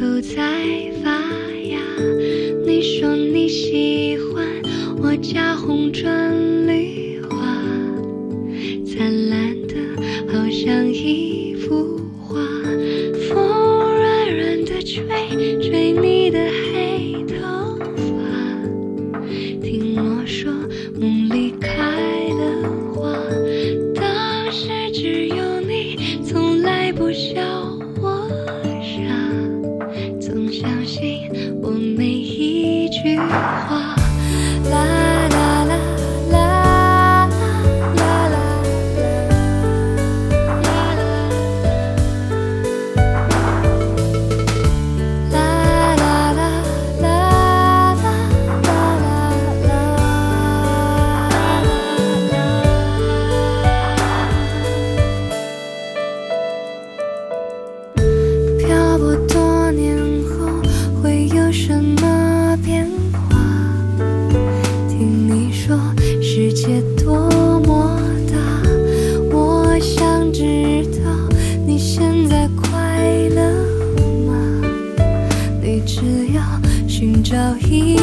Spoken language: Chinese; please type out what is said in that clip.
头在发芽。你说你喜欢我家红砖绿化，灿烂的好像一幅画。风软软的吹，吹你的黑头发。听我说，梦里开了花，当时只有你，从来不笑我傻，总相信我每一句话。啦啦啦啦啦啦啦啦啦啦啦漂泊多年后会有什么变化？听你说世界多么大，我想知道你现在快乐吗？你只要寻找一